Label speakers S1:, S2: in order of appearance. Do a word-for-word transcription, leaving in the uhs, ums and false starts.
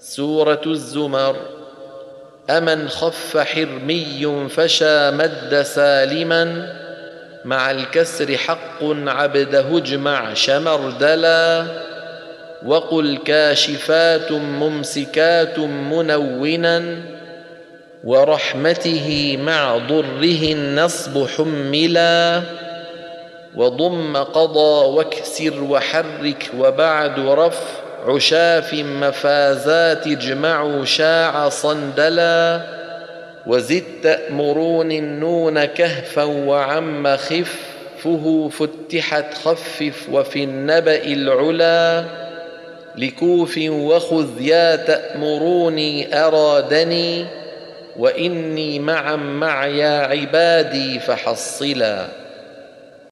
S1: سورة الزمر. أمن خف حرمي فشى مد سالما، مع الكسر حق عبده اجمع شمردلا. وقل كاشفات ممسكات منونا، ورحمته مع ضره النصب حملا. وضم قضى واكسر وحرك وبعد رفع عشاف مفازات اجمعوا شاع صندلا. وزد تأمرون النون كهفا وعم خفه فتحت خفف وفي النبأ العلا. لكوف وخذ يا تأمروني أرادني، وإني معا مع يا عبادي فحصلا.